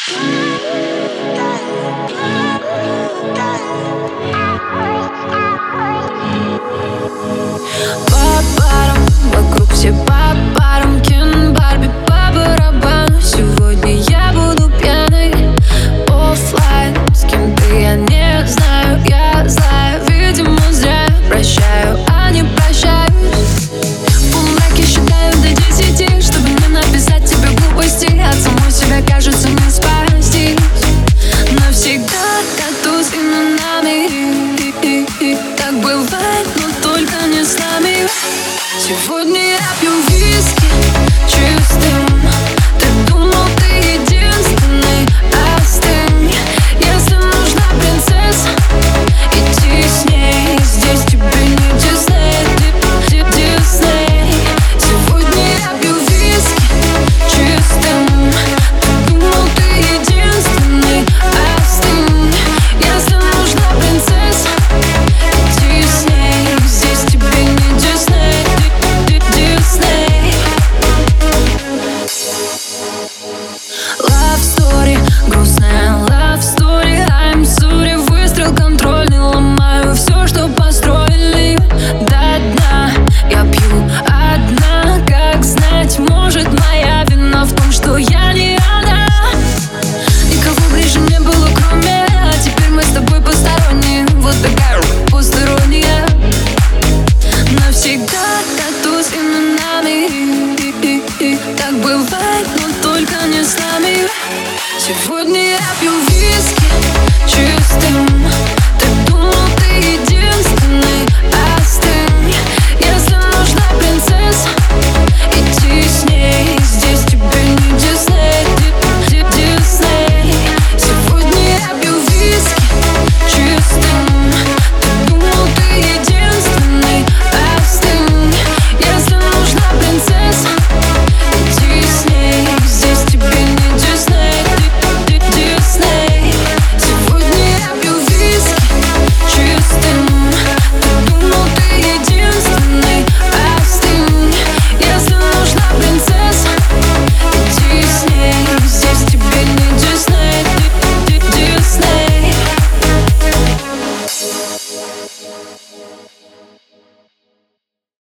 По парам, вокруг все по парам. Кен, Барби по барабану. Сегодня я буду пьяной. Оффлайн, с кем ты, я не знаю. Я злая, видимо зря. Прощаю, а не прощаюсь. В полумраке считаю до 10, чтобы не написать тебе глупости. От самой себя, кажется, не спастись. Навсегда тату с именами. Так бывает, но только не с нами. Сегодня я пью виски чистым. Ты думал, ты единственный, остынь. Если нужна принцесса, иди с ней. Здесь тебе не Дисней, Дисней. Сегодня я пью виски чистым. Ты думал, ты единственный, остынь. Если нужна принцесса, иди с ней. Здесь тебе не Дисней, Дисней. Love story, грустная love story. I'm sorry, выстрел контрольный. Ломаю все, что построили до дна. Я пью одна, как знать. Может, моя вина в том, что я не она. Никого ближе не было, кроме. А теперь мы с тобой посторонние. Вот такая посторонняя. Навсегда тату с именами. Так бывает, но только не с нами. Сегодня я пью виски чистым.